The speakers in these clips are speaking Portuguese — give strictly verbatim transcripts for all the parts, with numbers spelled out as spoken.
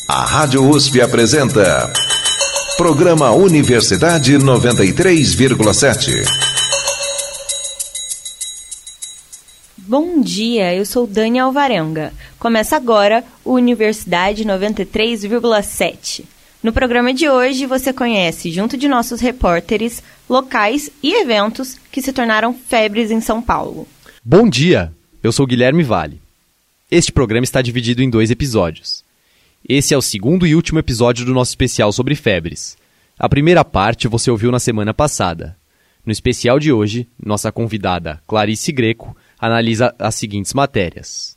A Rádio U S P apresenta Programa Universidade noventa e três vírgula sete. Bom dia, eu sou Dani Alvarenga. Começa agora o Universidade noventa e três vírgula sete. No programa de hoje você conhece, junto de nossos repórteres, locais e eventos que se tornaram febres em São Paulo. Bom dia, eu sou Guilherme Vale. Este programa está dividido em dois episódios. Esse é o segundo e último episódio do nosso especial sobre febres. A primeira parte você ouviu na semana passada. No especial de hoje, nossa convidada, Clarice Greco, analisa as seguintes matérias.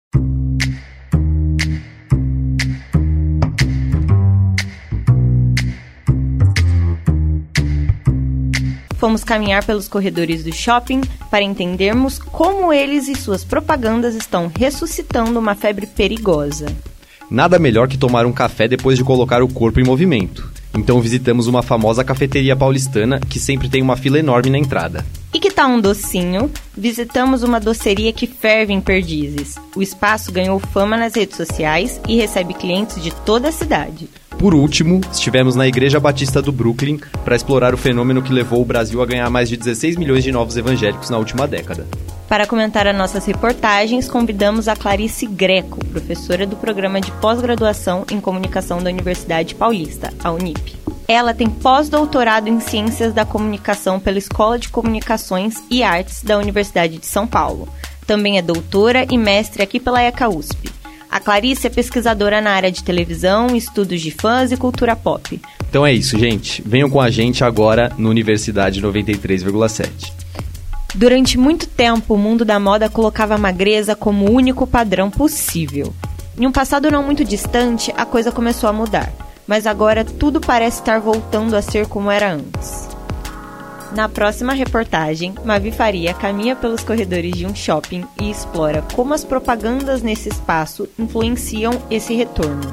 Fomos caminhar pelos corredores do shopping para entendermos como eles e suas propagandas estão ressuscitando uma febre perigosa. Nada melhor que tomar um café depois de colocar o corpo em movimento. Então visitamos uma famosa cafeteria paulistana que sempre tem uma fila enorme na entrada. E que tal um docinho? Visitamos uma doceria que ferve em Perdizes. O espaço ganhou fama nas redes sociais e recebe clientes de toda a cidade. Por último, estivemos na Igreja Batista do Brooklyn para explorar o fenômeno que levou o Brasil a ganhar mais de dezesseis milhões de novos evangélicos na última década. Para comentar as nossas reportagens, convidamos a Clarice Greco, professora do Programa de Pós-Graduação em Comunicação da Universidade Paulista, a Unip. Ela tem pós-doutorado em Ciências da Comunicação pela Escola de Comunicações e Artes da Universidade de São Paulo. Também é doutora e mestre aqui pela ECA U S P. A Clarice é pesquisadora na área de televisão, estudos de fãs e cultura pop. Então é isso, gente. Venham com a gente agora no Universidade noventa e três vírgula sete. Durante muito tempo, o mundo da moda colocava a magreza como o único padrão possível. Em um passado não muito distante, a coisa começou a mudar. Mas agora tudo parece estar voltando a ser como era antes. Na próxima reportagem, Mavi Faria caminha pelos corredores de um shopping e explora como as propagandas nesse espaço influenciam esse retorno.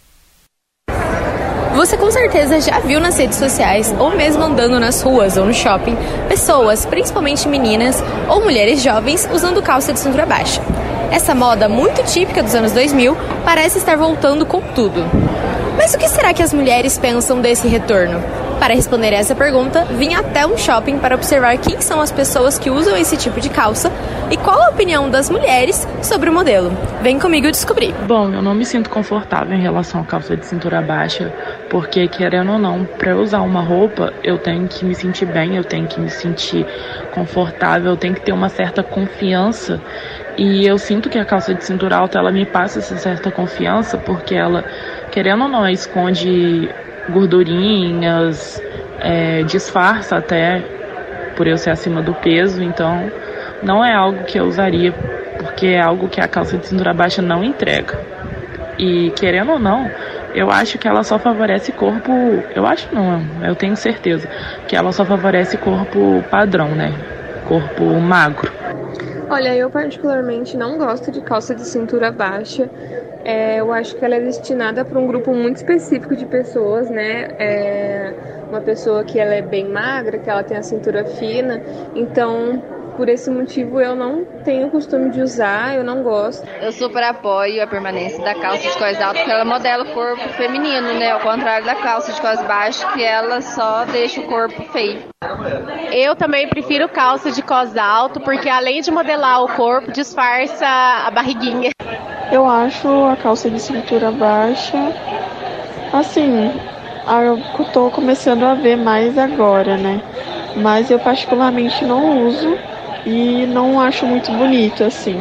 Você com certeza já viu nas redes sociais, ou mesmo andando nas ruas ou no shopping, pessoas, principalmente meninas ou mulheres jovens, usando calça de cintura baixa. Essa moda, muito típica dos anos dois mil, parece estar voltando com tudo. Mas o que será que as mulheres pensam desse retorno? Para responder essa pergunta, vim até um shopping para observar quem são as pessoas que usam esse tipo de calça e qual a opinião das mulheres sobre o modelo. Vem comigo descobrir. Bom, eu não me sinto confortável em relação à calça de cintura baixa, porque, querendo ou não, para eu usar uma roupa, eu tenho que me sentir bem, eu tenho que me sentir confortável, eu tenho que ter uma certa confiança. E eu sinto que a calça de cintura alta, ela me passa essa certa confiança, porque ela, querendo ou não, esconde gordurinhas, é, disfarça até por eu ser acima do peso, então não é algo que eu usaria, porque é algo que a calça de cintura baixa não entrega. E querendo ou não, eu acho que ela só favorece corpo, eu acho não, eu tenho certeza, que ela só favorece corpo padrão, né? Corpo magro. Olha, eu particularmente não gosto de calça de cintura baixa. É, eu acho que ela é destinada para um grupo muito específico de pessoas, né? É uma pessoa que ela é bem magra, que ela tem a cintura fina. Então, por esse motivo, eu não tenho costume de usar, eu não gosto. Eu super apoio a permanência da calça de cós alto, porque ela modela o corpo feminino, né? Ao contrário da calça de cós baixo, que ela só deixa o corpo feio. Eu também prefiro calça de cós alto, porque além de modelar o corpo, disfarça a barriguinha. Eu acho a calça de cintura baixa, assim, eu tô começando a ver mais agora, né? Mas eu particularmente não uso e não acho muito bonito, assim.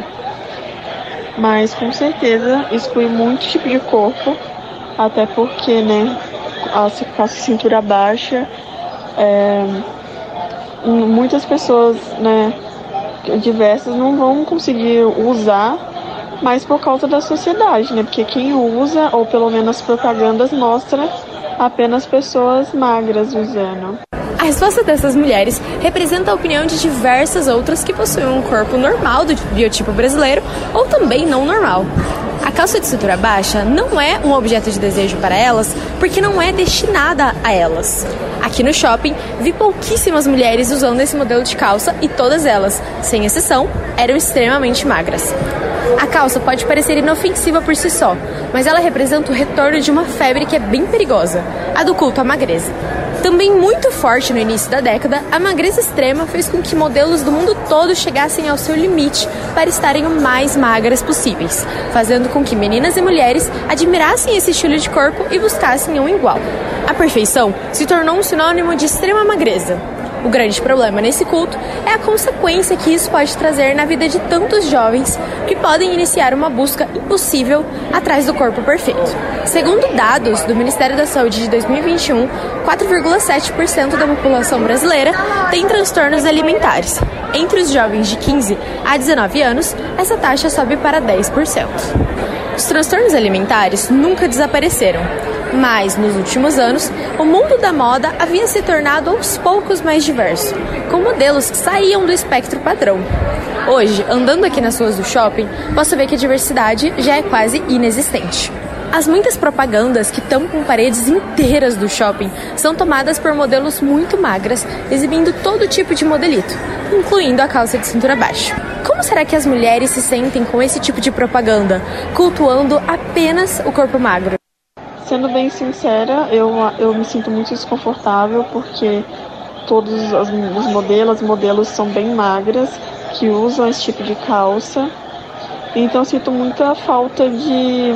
Mas com certeza exclui muito tipo de corpo, até porque, né, a calça de cintura baixa, é, muitas pessoas, né, diversas não vão conseguir usar, mas por causa da sociedade, né? Porque quem usa, ou pelo menos as propagandas, mostra apenas pessoas magras usando. A resposta dessas mulheres representa a opinião de diversas outras que possuem um corpo normal do biotipo brasileiro ou também não normal. A calça de cintura baixa não é um objeto de desejo para elas porque não é destinada a elas. Aqui no shopping, vi pouquíssimas mulheres usando esse modelo de calça e todas elas, sem exceção, eram extremamente magras. A calça pode parecer inofensiva por si só, mas ela representa o retorno de uma febre que é bem perigosa, a do culto à magreza. Também muito forte no início da década, a magreza extrema fez com que modelos do mundo todo chegassem ao seu limite para estarem o mais magras possíveis, fazendo com que meninas e mulheres admirassem esse estilo de corpo e buscassem um igual. A perfeição se tornou um sinônimo de extrema magreza. O grande problema nesse culto é a consequência que isso pode trazer na vida de tantos jovens que podem iniciar uma busca impossível atrás do corpo perfeito. Segundo dados do Ministério da Saúde de dois mil e vinte e um, quatro vírgula sete por cento da população brasileira tem transtornos alimentares. Entre os jovens de quinze a dezenove anos, essa taxa sobe para dez por cento. Os transtornos alimentares nunca desapareceram, mas, nos últimos anos, o mundo da moda havia se tornado aos poucos mais diverso, com modelos que saíam do espectro padrão. Hoje, andando aqui nas ruas do shopping, posso ver que a diversidade já é quase inexistente. As muitas propagandas que tampam paredes inteiras do shopping são tomadas por modelos muito magras, exibindo todo tipo de modelito, incluindo a calça de cintura baixa. Como será que as mulheres se sentem com esse tipo de propaganda, cultuando apenas o corpo magro? Sendo bem sincera, eu, eu me sinto muito desconfortável porque todos os, os modelos, modelos são bem magras, que usam esse tipo de calça. Então eu sinto muita falta de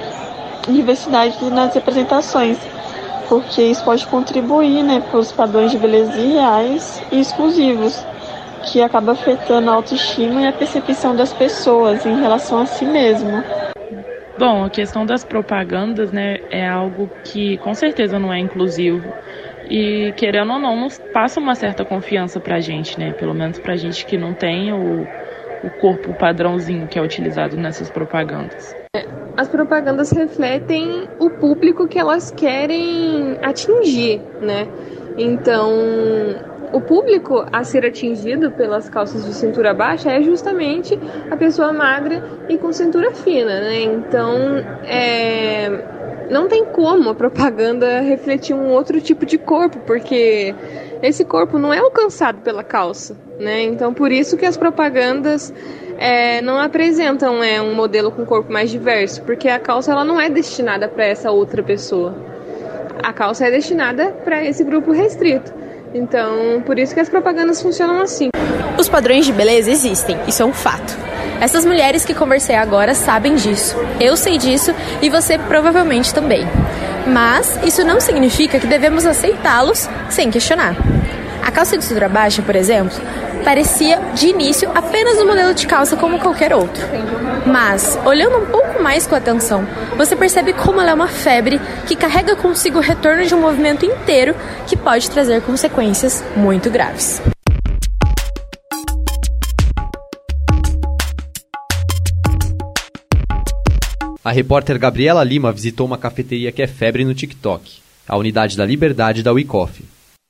diversidade nas representações, porque isso pode contribuir, né, para os padrões de beleza reais e exclusivos, que acaba afetando a autoestima e a percepção das pessoas em relação a si mesmo. Bom, a questão das propagandas, né, é algo que com certeza não é inclusivo e, querendo ou não, nos passa uma certa confiança pra gente, né, pelo menos pra gente que não tem o, o corpo padrãozinho que é utilizado nessas propagandas. As propagandas refletem o público que elas querem atingir, né, então o público a ser atingido pelas calças de cintura baixa é justamente a pessoa magra e com cintura fina, né? Então, é... não tem como a propaganda refletir um outro tipo de corpo, porque esse corpo não é alcançado pela calça, né? Então, por isso que as propagandas é, não apresentam é, um modelo com corpo mais diverso, porque a calça ela não é destinada para essa outra pessoa. A calça é destinada para esse grupo restrito. Então, por isso que as propagandas funcionam assim. Os padrões de beleza existem, isso é um fato. Essas mulheres que conversei agora sabem disso, eu sei disso e você provavelmente também. Mas isso não significa que devemos aceitá-los sem questionar. A calça de cintura baixa, por exemplo, parecia de início apenas um modelo de calça como qualquer outro. Mas, olhando um pouco mais com atenção, você percebe como ela é uma febre que carrega consigo o retorno de um movimento inteiro que pode trazer consequências muito graves. A repórter Gabriela Lima visitou uma cafeteria que é febre no TikTok, a Unidade da Liberdade da WeCoffee.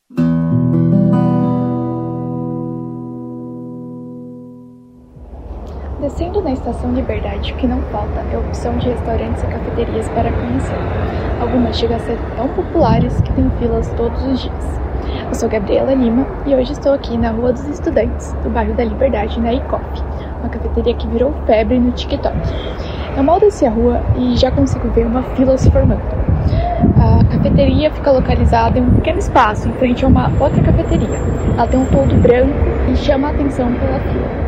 Descendo na Estação Liberdade, o que não falta é a opção de restaurantes e cafeterias para conhecer. Algumas chegam a ser tão populares que têm filas todos os dias. Eu sou Gabriela Lima e hoje estou aqui na Rua dos Estudantes, do bairro da Liberdade, na WeCoffee, uma cafeteria que virou febre no TikTok. Eu mal desci a rua e já consigo ver uma fila se formando. A cafeteria fica localizada em um pequeno espaço, em frente a uma outra cafeteria. Ela tem um toldo branco e chama a atenção pela fila.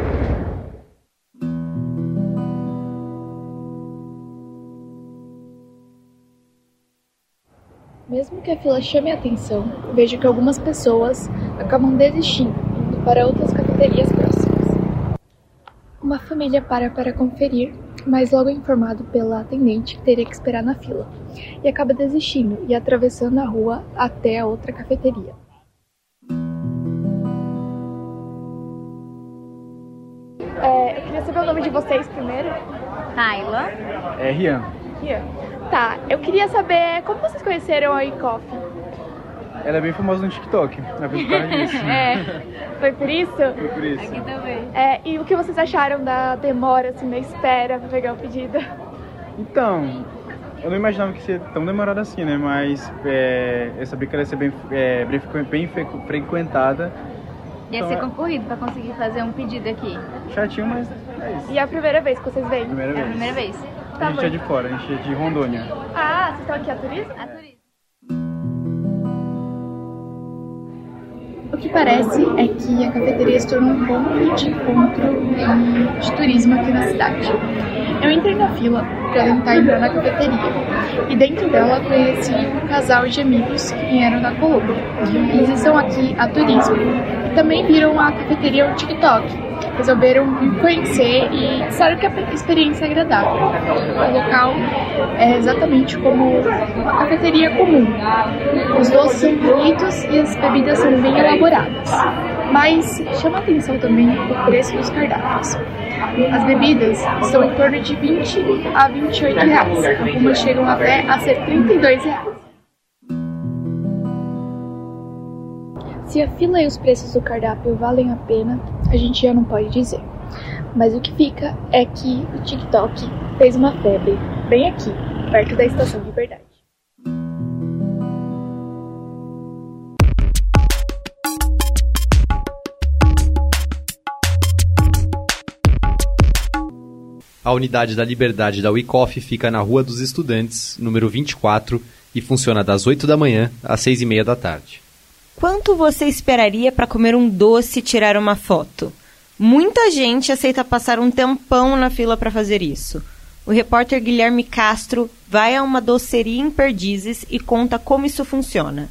Mesmo que a fila chame a atenção, vejo que algumas pessoas acabam desistindo, indo para outras cafeterias próximas. Uma família para para conferir, mas logo é informado pela atendente que teria que esperar na fila, e acaba desistindo e atravessando a rua até a outra cafeteria. É, eu queria saber o nome de vocês primeiro. Naila. É Rian. Rian. Tá, eu queria saber como vocês conheceram a WeCoffee. Ela é bem famosa no TikTok, é por causa disso. É, foi por isso? Foi por isso. Aqui também. É, e o que vocês acharam da demora, assim, da espera pra pegar o pedido? Então, eu não imaginava que ia ser tão demorado assim, né? Mas é, eu sabia que ela ia ser bem, é, bem, bem frequentada Ia ser concorrido pra conseguir fazer um pedido aqui. Chatinho, mas é isso. E é a primeira vez que vocês vêm? Primeira é vez. a primeira vez. Tá, a gente bom. é de fora, a gente é de Rondônia. Ah, vocês estão aqui a turismo? A turismo. O que parece é que a cafeteria se tornou um ponto de encontro de turismo aqui na cidade. Eu entrei na fila para tentar entrar na cafeteria e dentro dela conheci um casal de amigos que vieram da Colômbia. Eles estão aqui a turismo e também viram a cafeteria no TikTok. Resolveram me conhecer e disseram que a experiência é agradável. O local é exatamente como uma cafeteria comum. Os doces são bonitos e as bebidas são bem elaboradas. Mas chama atenção também o preço dos cardápios. As bebidas estão em torno de vinte a vinte e oito reais. Algumas chegam até a ser trinta e dois reais. Se a fila e os preços do cardápio valem a pena, a gente já não pode dizer. Mas o que fica é que o TikTok fez uma febre bem aqui, perto da Estação Liberdade. A unidade da Liberdade da Wicoff fica na Rua dos Estudantes, número vinte e quatro, e funciona das oito da manhã às seis e meia da tarde. Quanto você esperaria para comer um doce e tirar uma foto? Muita gente aceita passar um tempão na fila para fazer isso. O repórter Guilherme Castro vai a uma doceria em Perdizes e conta como isso funciona.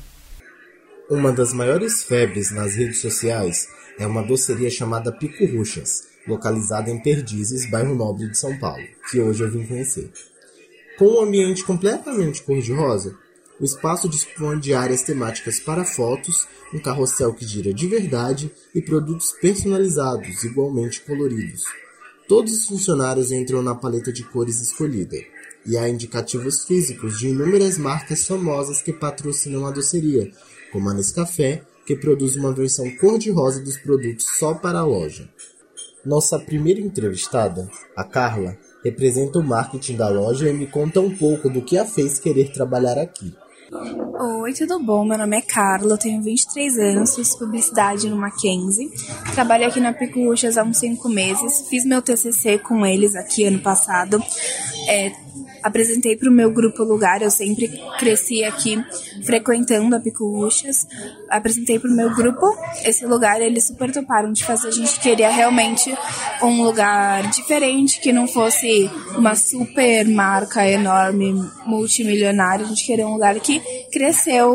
Uma das maiores febres nas redes sociais é uma doceria chamada Pico-Ruchas, localizada em Perdizes, bairro Nobre de São Paulo, que hoje eu vim conhecer. Com um ambiente completamente cor-de-rosa, o espaço dispõe de áreas temáticas para fotos, um carrossel que gira de verdade e produtos personalizados, igualmente coloridos. Todos os funcionários entram na paleta de cores escolhida, e há indicativos físicos de inúmeras marcas famosas que patrocinam a doceria, como a Nescafé, que produz uma versão cor-de-rosa dos produtos só para a loja. Nossa primeira entrevistada, a Carla, representa o marketing da loja e me conta um pouco do que a fez querer trabalhar aqui. Oi, tudo bom? Meu nome é Carla, eu tenho vinte e três anos, fiz publicidade no Mackenzie, trabalho aqui na Pico-Ruchas há uns cinco meses, fiz meu T C C com eles aqui ano passado, é, apresentei para o meu grupo lugar, eu sempre cresci aqui frequentando a Pico-Ruchas, apresentei para o meu grupo esse lugar, eles super toparam de fazer, a gente queria realmente um lugar diferente, que não fosse uma super marca enorme, multimilionária, a gente queria um lugar que cresceu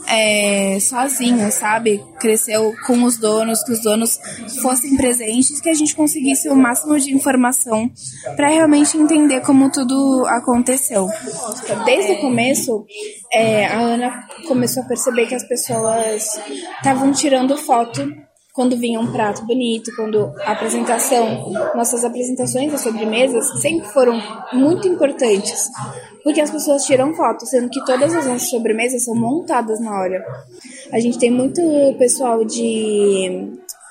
é, sozinho, sabe? Cresceu com os donos, que os donos fossem presentes, que a gente conseguisse o máximo de informação para realmente entender como tudo aconteceu. Desde o começo, é, a Ana começou a perceber que as pessoas estavam tirando foto quando vinha um prato bonito, quando a apresentação, nossas apresentações das sobremesas sempre foram muito importantes, porque as pessoas tiram foto, sendo que todas as nossas sobremesas são montadas na hora. A gente tem muito pessoal de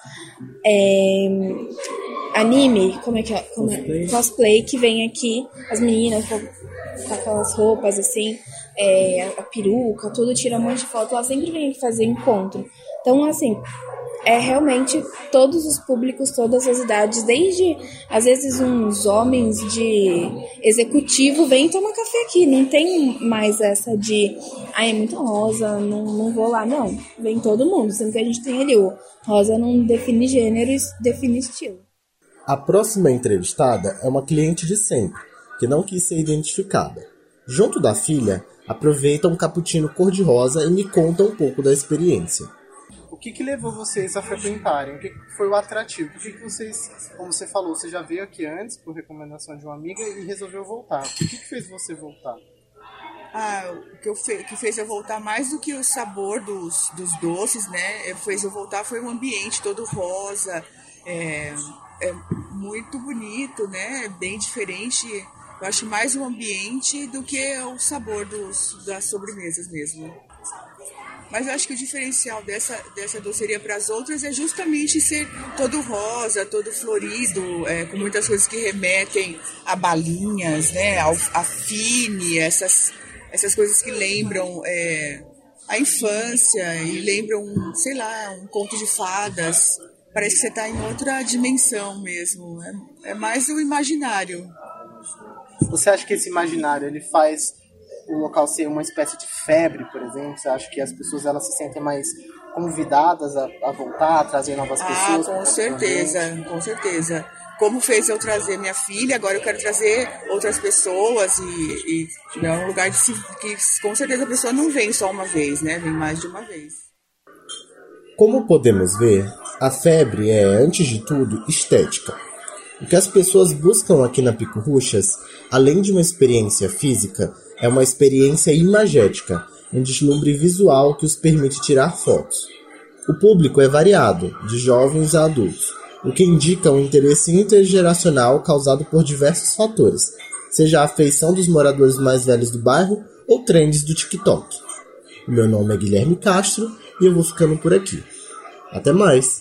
é, anime, como é que é? Como é? Cosplay, que vem aqui, as meninas com, com aquelas roupas assim, é, a peruca, tudo, tira um monte de foto, elas sempre vêm aqui fazer encontro. Então, assim, é realmente todos os públicos, todas as idades, desde, às vezes, uns homens de executivo vêm tomar café aqui. Não tem mais essa de, ah, é muito rosa, não, não vou lá, não. Vem todo mundo, sendo que a gente tem ali o rosa não define gênero, define estilo. A próxima entrevistada é uma cliente de sempre, que não quis ser identificada. Junto da filha, aproveita um cappuccino cor-de-rosa e me conta um pouco da experiência. O que que levou vocês a frequentarem? O que foi o atrativo? Por que que vocês, como você falou, você já veio aqui antes por recomendação de uma amiga e resolveu voltar? O que que fez você voltar? Ah, o que, eu fe- que fez eu voltar mais do que o sabor dos, dos doces, né? Fez eu voltar foi o ambiente todo rosa, é, é muito bonito, né? Bem diferente. Eu acho mais o ambiente do que o sabor dos, das sobremesas mesmo. Mas eu acho que o diferencial dessa, dessa doceria para as outras é justamente ser todo rosa, todo florido, é, com muitas coisas que remetem a balinhas, né, ao, a fine, essas, essas coisas que lembram é, a infância e lembra um, sei lá, um conto de fadas. Parece que você está em outra dimensão mesmo. É, é mais o imaginário. Você acha que esse imaginário ele faz o local ser uma espécie de febre, por exemplo? Você acha que as pessoas elas se sentem mais convidadas a, a voltar, a trazer novas ah, pessoas? Com certeza, com certeza. Como fez eu trazer minha filha, agora eu quero trazer outras pessoas e, e é um lugar de se, que com certeza a pessoa não vem só uma vez, né? Vem mais de uma vez. Como podemos ver, a febre é, antes de tudo, estética. O que as pessoas buscam aqui na Pico-Rushas, além de uma experiência física, é uma experiência imagética, um deslumbre visual que os permite tirar fotos. O público é variado, de jovens a adultos, o que indica um interesse intergeracional causado por diversos fatores, seja a afeição dos moradores mais velhos do bairro ou trends do TikTok. O meu nome é Guilherme Castro e eu vou ficando por aqui. Até mais!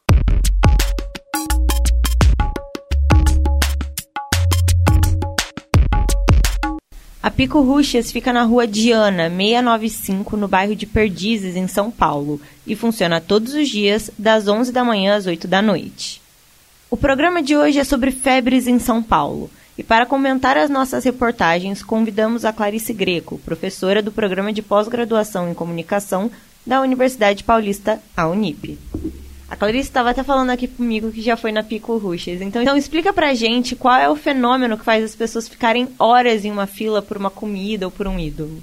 A Pico-Rushas fica na rua Diana, seiscentos e noventa e cinco, no bairro de Perdizes, em São Paulo, e funciona todos os dias, das onze da manhã às oito da noite. O programa de hoje é sobre febres em São Paulo, e para comentar as nossas reportagens, convidamos a Clarice Greco, professora do Programa de Pós-Graduação em Comunicação da Universidade Paulista, a Unip. A Clarice estava até falando aqui comigo que já foi na Pico-Rushas. Então, então explica pra gente qual é o fenômeno que faz as pessoas ficarem horas em uma fila por uma comida ou por um ídolo.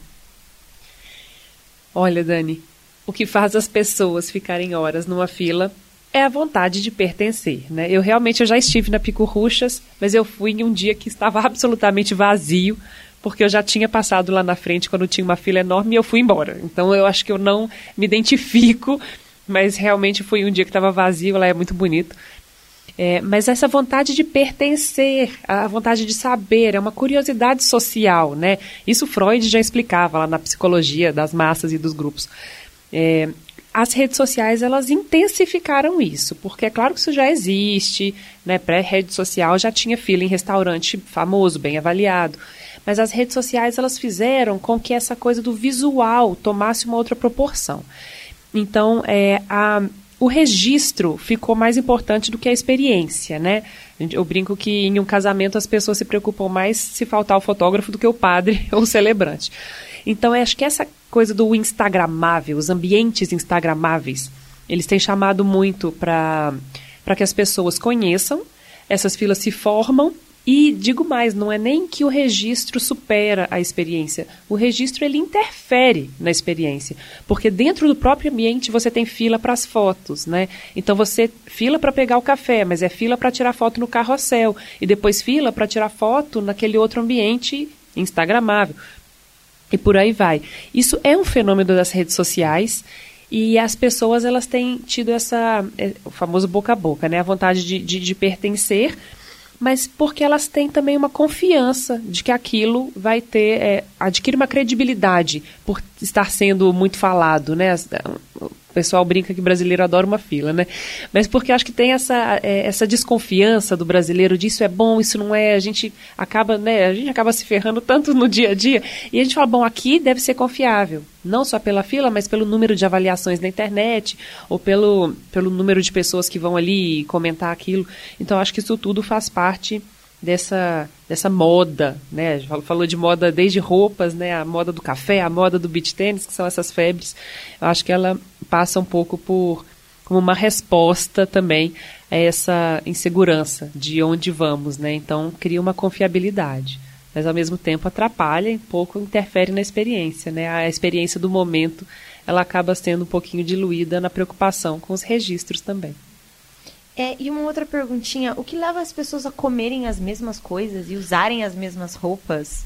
Olha, Dani, o que faz as pessoas ficarem horas numa fila é a vontade de pertencer, né? Eu realmente eu já estive na Pico-Rushas, mas eu fui em um dia que estava absolutamente vazio, porque eu já tinha passado lá na frente quando tinha uma fila enorme e eu fui embora. Então eu acho que eu não me identifico, mas realmente foi um dia que estava vazio, lá é muito bonito. É, mas essa vontade de pertencer, a vontade de saber, é uma curiosidade social, né? Isso Freud já explicava lá na psicologia das massas e dos grupos. É, as redes sociais, elas intensificaram isso, porque é claro que isso já existe, né? Pré-rede social já tinha fila em restaurante famoso, bem avaliado. Mas as redes sociais, elas fizeram com que essa coisa do visual tomasse uma outra proporção. Então, é, a, o registro ficou mais importante do que a experiência, né? Eu brinco que em um casamento as pessoas se preocupam mais se faltar o fotógrafo do que o padre ou o celebrante. Então, eu acho que essa coisa do instagramável, os ambientes instagramáveis, eles têm chamado muito para para que as pessoas conheçam, essas filas se formam. E digo mais, não é nem que o registro supera a experiência, o registro ele interfere na experiência, porque dentro do próprio ambiente você tem fila para as fotos, né? Então você fila para pegar o café, mas é fila para tirar foto no carrossel, e depois fila para tirar foto naquele outro ambiente instagramável, e por aí vai. Isso é um fenômeno das redes sociais, e as pessoas elas têm tido essa, é, o famoso boca a boca, né? A vontade de, de, de pertencer, mas porque elas têm também uma confiança de que aquilo vai ter, é, adquire uma credibilidade por estar sendo muito falado, né? O pessoal brinca que brasileiro adora uma fila, né? Mas porque acho que tem essa, é, essa desconfiança do brasileiro de isso é bom, isso não é, a gente acaba, né, a gente acaba se ferrando tanto no dia a dia, e a gente fala, bom, aqui deve ser confiável, não só pela fila, mas pelo número de avaliações na internet, ou pelo, pelo número de pessoas que vão ali comentar aquilo. Então, acho que isso tudo faz parte dessa, dessa moda, né? Falou de moda desde roupas, né? A moda do café, a moda do beach tênis, que são essas febres. Eu acho que ela passa um pouco por como uma resposta também a essa insegurança de onde vamos, né? Então, cria uma confiabilidade, mas ao mesmo tempo atrapalha e um pouco interfere na experiência, né? A experiência do momento, ela acaba sendo um pouquinho diluída na preocupação com os registros também. É, e uma outra perguntinha, o que leva as pessoas a comerem as mesmas coisas e usarem as mesmas roupas?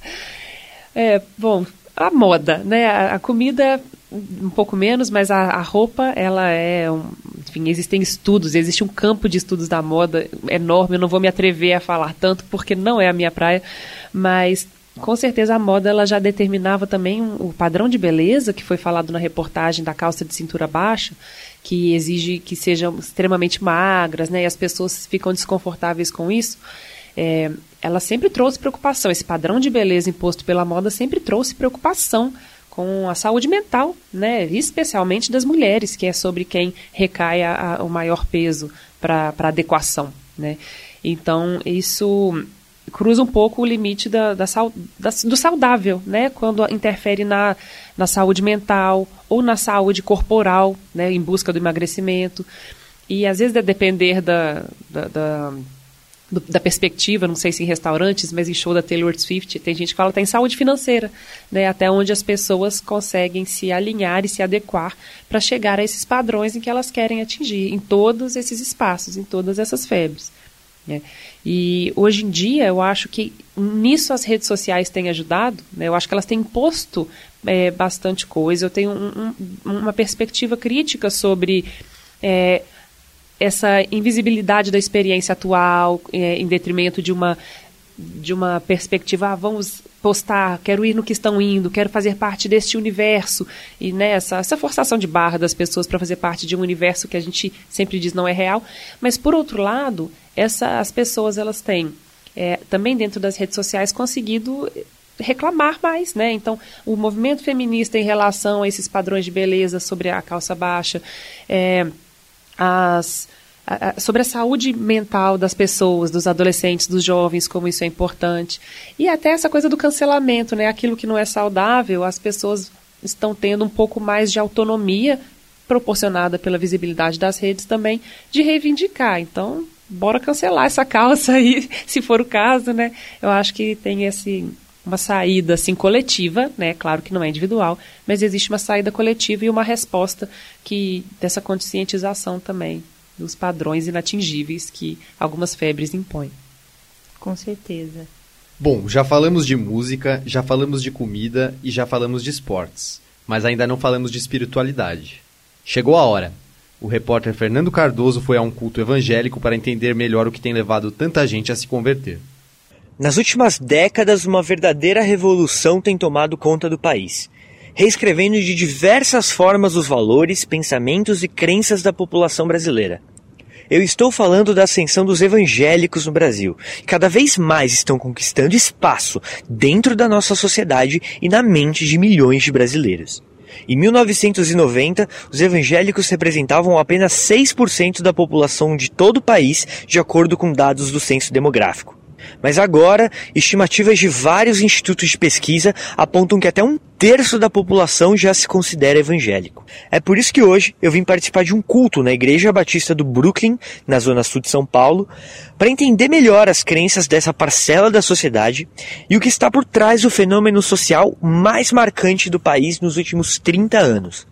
É, bom, a moda, né? A, a comida um pouco menos, mas a, a roupa, ela é, um, enfim, existem estudos, existe um campo de estudos da moda enorme, eu não vou me atrever a falar tanto porque não é a minha praia, mas com certeza a moda ela já determinava também um, o padrão de beleza que foi falado na reportagem da calça de cintura baixa, que exige que sejam extremamente magras, né, e as pessoas ficam desconfortáveis com isso. É, ela sempre trouxe preocupação, esse padrão de beleza imposto pela moda sempre trouxe preocupação com a saúde mental, né, especialmente das mulheres, que é sobre quem recai a, a, o maior peso para a adequação, né? Então, isso cruza um pouco o limite da, da, da, do saudável, né, quando interfere na, na saúde mental ou na saúde corporal, né, em busca do emagrecimento. E, às vezes, a depender da... da, da Do, da perspectiva, não sei se em restaurantes, mas em show da Taylor Swift, tem gente que fala que tem saúde financeira, né, até onde as pessoas conseguem se alinhar e se adequar para chegar a esses padrões em que elas querem atingir, em todos esses espaços, em todas essas febres, né. E hoje em dia, eu acho que nisso as redes sociais têm ajudado, né, eu acho que elas têm imposto é, bastante coisa, eu tenho um, um, uma perspectiva crítica sobre... É, essa invisibilidade da experiência atual, é, em detrimento de uma, de uma perspectiva, ah, vamos postar, quero ir no que estão indo, quero fazer parte deste universo, e né, essa, essa forçação de barra das pessoas para fazer parte de um universo que a gente sempre diz não é real. Mas, por outro lado, essa, as pessoas elas têm, é, também dentro das redes sociais, conseguido reclamar mais, né? Então, o movimento feminista em relação a esses padrões de beleza sobre a calça baixa, é, As, a, a, sobre a saúde mental das pessoas, dos adolescentes, dos jovens, como isso é importante. E até essa coisa do cancelamento, né? Aquilo que não é saudável, as pessoas estão tendo um pouco mais de autonomia, proporcionada pela visibilidade das redes também, de reivindicar. Então, bora cancelar essa calça aí, se for o caso, né? Eu acho que tem esse... uma saída assim coletiva, né? Claro que não é individual, mas existe uma saída coletiva e uma resposta que dessa conscientização também dos padrões inatingíveis que algumas febres impõem. Com certeza. Bom, já falamos de música, já falamos de comida e já falamos de esportes, mas ainda não falamos de espiritualidade. Chegou a hora. O repórter Fernando Cardoso foi a um culto evangélico para entender melhor o que tem levado tanta gente a se converter. Nas últimas décadas, uma verdadeira revolução tem tomado conta do país, reescrevendo de diversas formas os valores, pensamentos e crenças da população brasileira. Eu estou falando da ascensão dos evangélicos no Brasil, que cada vez mais estão conquistando espaço dentro da nossa sociedade e na mente de milhões de brasileiros. Em mil novecentos e noventa, os evangélicos representavam apenas seis por cento da população de todo o país, de acordo com dados do censo demográfico. Mas agora, estimativas de vários institutos de pesquisa apontam que até um terço da população já se considera evangélico. É por isso que hoje eu vim participar de um culto na Igreja Batista do Brooklyn, na zona sul de São Paulo, para entender melhor as crenças dessa parcela da sociedade e o que está por trás do fenômeno social mais marcante do país nos últimos trinta anos.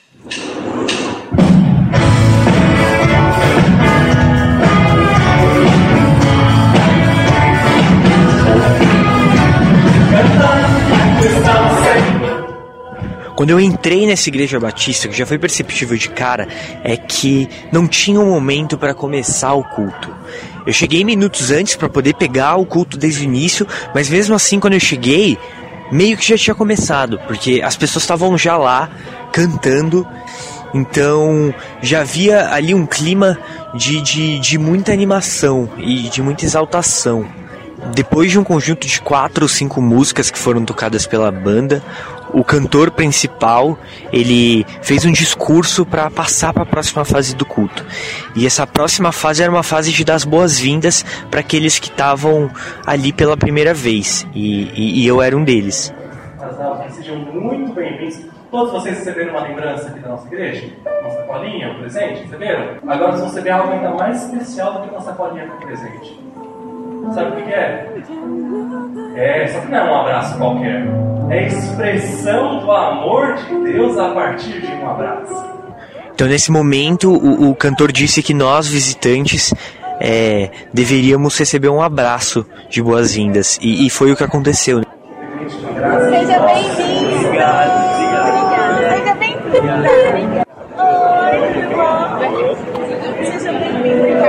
Quando eu entrei nessa igreja batista, o que já foi perceptível de cara é que não tinha um momento para começar o culto. Eu cheguei minutos antes para poder pegar o culto desde o início, mas mesmo assim, quando eu cheguei, meio que já tinha começado, porque as pessoas estavam já lá, cantando, então já havia ali um clima de, de, de muita animação e de muita exaltação. Depois de um conjunto de quatro ou cinco músicas que foram tocadas pela banda, o cantor principal, ele fez um discurso para passar para a próxima fase do culto. E essa próxima fase era uma fase de dar as boas-vindas para aqueles que estavam ali pela primeira vez. E, e, e eu era um deles. Sejam muito bem-vindos. Todos vocês receberam uma lembrança aqui da nossa igreja? Uma sacolinha, um presente? Receberam? Agora vocês vão receber algo ainda mais especial do que uma sacolinha com presente. Sabe o que é? É, só que não é um abraço qualquer. É a expressão do amor de Deus a partir de um abraço. Então, nesse momento, o, o cantor disse que nós, visitantes, é, deveríamos receber um abraço de boas-vindas. E, e foi o que aconteceu. Seja bem-vindo. Obrigado, obrigado. Seja bem-vindo. Oi, tudo bom? Seja bem-vindo.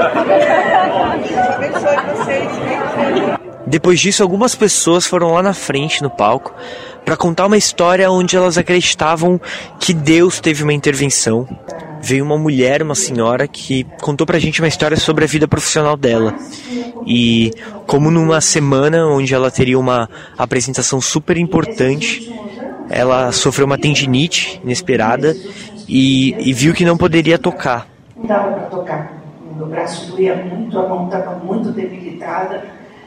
Abençoe vocês. Depois disso, algumas pessoas foram lá na frente, no palco, para contar uma história onde elas acreditavam que Deus teve uma intervenção. Veio uma mulher, uma senhora, que contou pra gente uma história sobre a vida profissional dela. E como numa semana onde ela teria uma apresentação super importante, ela sofreu uma tendinite inesperada e, e viu que não poderia tocar. Não dava para tocar. Meu braço doía muito, a mão estava muito debilitada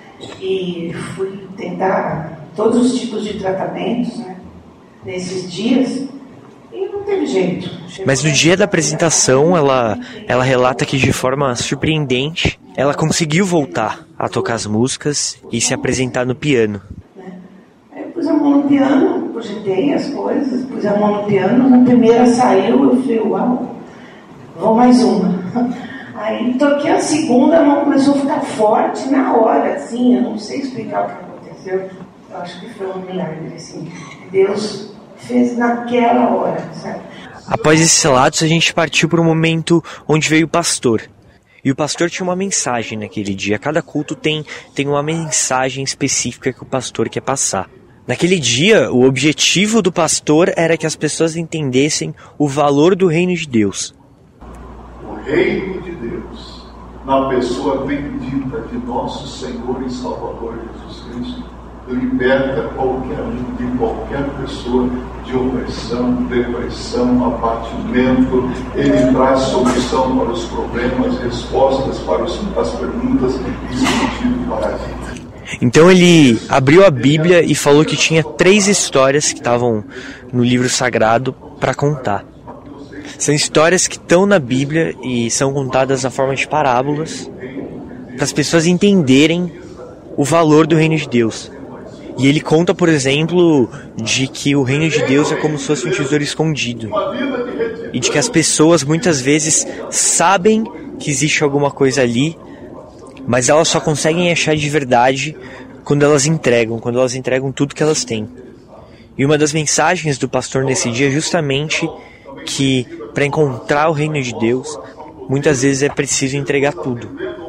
e fui tentar todos os tipos de tratamentos, né, nesses dias e não teve jeito. Chegou Mas no dia da apresentação, ela, ela relata que de forma surpreendente, ela conseguiu voltar a tocar as músicas e se apresentar no piano. Aí eu pus a mão no piano, projetei as coisas, pus a mão no piano, na primeira saiu, eu falei, uau, vou mais uma. Aí toquei a segunda, a mão começou a ficar forte na hora, assim, eu não sei explicar o que aconteceu. Eu acho que foi um milagre, assim. Deus fez naquela hora, sabe? Após esses relatos, a gente partiu para um momento onde veio o pastor. E o pastor tinha uma mensagem naquele dia. Cada culto tem, tem uma mensagem específica que o pastor quer passar. Naquele dia, o objetivo do pastor era que as pessoas entendessem o valor do reino de Deus. O reino de Deus, na pessoa bendita de nosso Senhor e Salvador Jesus Cristo, liberta qualquer um, de qualquer pessoa, de opressão, depressão, abatimento. Ele traz solução para os problemas, respostas para os, as perguntas e sentido para a vida. Então ele abriu a Bíblia e falou que tinha três histórias que estavam no livro sagrado para contar. São histórias que estão na Bíblia e são contadas na forma de parábolas para as pessoas entenderem o valor do reino de Deus. E ele conta, por exemplo, de que o reino de Deus é como se fosse um tesouro escondido. E de que as pessoas muitas vezes sabem que existe alguma coisa ali, mas elas só conseguem achar de verdade quando elas entregam, quando elas entregam tudo que elas têm. E uma das mensagens do pastor nesse dia é justamente que para encontrar o reino de Deus, muitas vezes é preciso entregar tudo.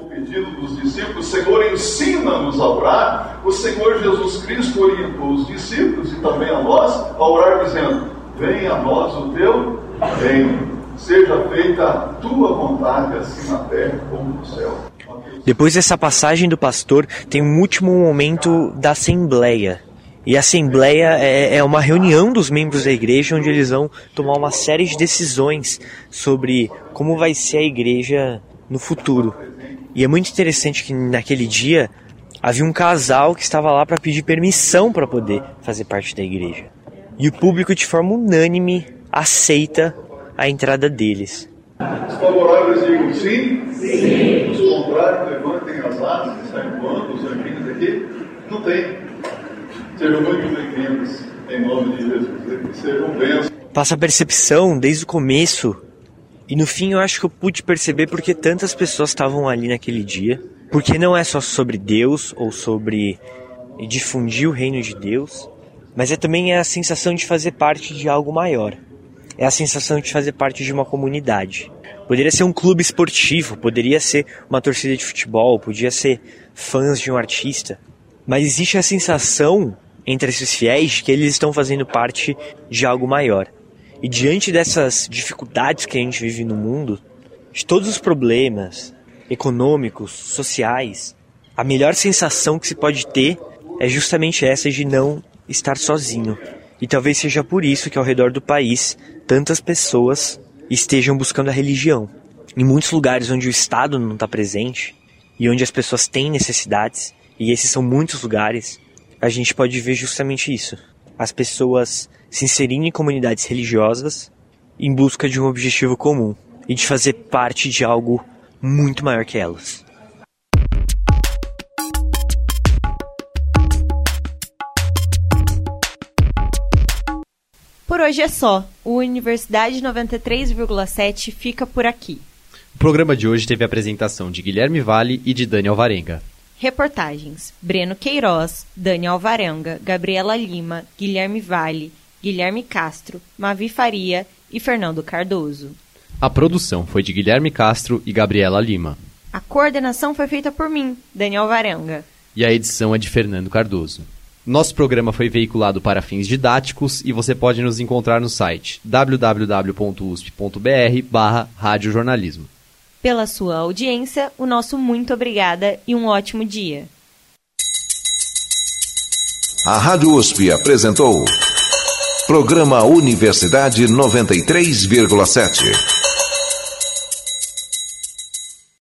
Dos discípulos, Senhor, ensina-nos a orar. O Senhor Jesus Cristo orientou os discípulos e também a nós a orar dizendo: venha a nós o teu reino, seja feita a tua vontade, assim na terra como no céu. Depois dessa passagem do pastor, tem um último momento da assembleia. E a assembleia é, é uma reunião dos membros da igreja onde eles vão tomar uma série de decisões sobre como vai ser a igreja no futuro. E é muito interessante que naquele dia havia um casal que estava lá para pedir permissão para poder fazer parte da igreja. E o público, de forma unânime, aceita a entrada deles. Os favoráveis digam sim, sim. Os contrários levantem as asas e saiam voando, os anjinhos aqui. Não tem. Sejam muito bem-vindos, em nome de Jesus. Que sejam bênçãos. Passa a percepção desde o começo. E no fim eu acho que eu pude perceber porque tantas pessoas estavam ali naquele dia. Porque não é só sobre Deus ou sobre difundir o reino de Deus, mas é também a sensação de fazer parte de algo maior. É a sensação de fazer parte de uma comunidade. Poderia ser um clube esportivo, poderia ser uma torcida de futebol, podia ser fãs de um artista. Mas existe a sensação entre esses fiéis de que eles estão fazendo parte de algo maior. E diante dessas dificuldades que a gente vive no mundo, de todos os problemas econômicos, sociais, a melhor sensação que se pode ter é justamente essa de não estar sozinho. E talvez seja por isso que ao redor do país tantas pessoas estejam buscando a religião. Em muitos lugares onde o Estado não está presente e onde as pessoas têm necessidades, e esses são muitos lugares, a gente pode ver justamente isso. As pessoas se inserindo em comunidades religiosas em busca de um objetivo comum e de fazer parte de algo muito maior que elas. Por hoje é só. O Universidade noventa e três vírgula sete fica por aqui. O programa de hoje teve a apresentação de Guilherme Vale e de Dani Alvarenga. Reportagens: Breno Queiroz, Dani Alvarenga, Gabriela Lima, Guilherme Vale, Guilherme Castro, Mavi Faria e Fernando Cardoso. A produção foi de Guilherme Castro e Gabriela Lima. A coordenação foi feita por mim, Dani Alvarenga. E a edição é de Fernando Cardoso. Nosso programa foi veiculado para fins didáticos e você pode nos encontrar no site w w w ponto u s p ponto b r barra radiojornalismo. Pela sua audiência, o nosso muito obrigada e um ótimo dia. A Rádio U S P apresentou Programa Universidade noventa e três vírgula sete.